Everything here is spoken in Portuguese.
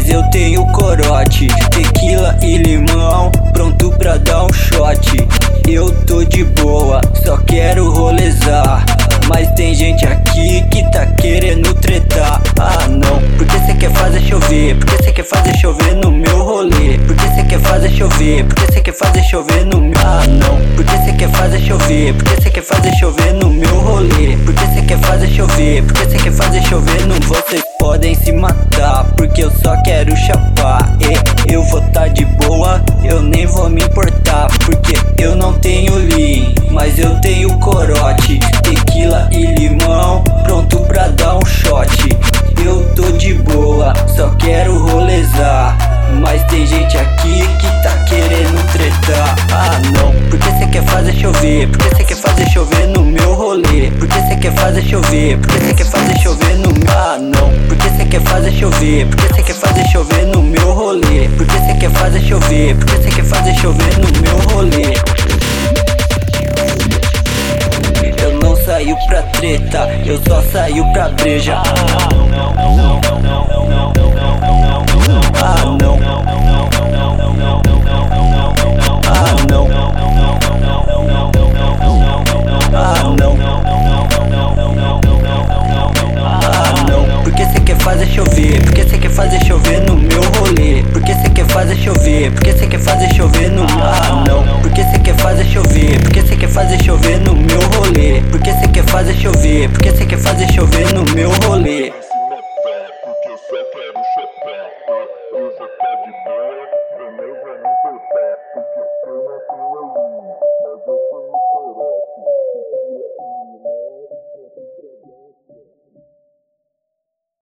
mas eu tenho corote, tequila e limão, pronto pra dar um shot. Eu tô de boa, só quero rolezar, mas tem gente aqui que tá querendo tretar. Ah não, porque cê quer fazer chover, porque cê quer fazer chover no meu rolê, porque cê quer fazer chover, porque cê quer fazer chover no meu... Ah não, porque cê quer fazer chover, porque cê quer fazer chover no meu rolê, porque cê quer fazer chover, porque cê quer fazer chover no... Vocês podem se matar, porque eu só quero chapar. E eu vou tá de boa, eu nem vou me importar, porque eu não tenho lean, mas eu tenho corote, tequila e limão, pronto pra dar um shot. Eu tô de boa, só quero rolezar, mas tem gente aqui que tá querendo tretar. Ah não, porque cê quer fazer chover, porque cê quer fazer chover no meu rolê, porque cê quer fazer chover, porque cê quer fazer chover no meu... Ah não, porque cê quer fazer chover, porque cê quer fazer chover no meu rolê, porque cê quer fazer chover, porque cê quer fazer chover no meu rolê. Eu não saio pra treta, eu só saio pra breja. Ah não, ah não, ah não, porque cê quer fazer chover, porque cê quer fazer chover no meu rolê, porque cê quer fazer chover, porque cê quer fazer chover no... Ah não, porque cê quer fazer chover, porque cê quer fazer chover no meu rolê, porque cê quer fazer chover, porque cê quer fazer chover no meu rolê.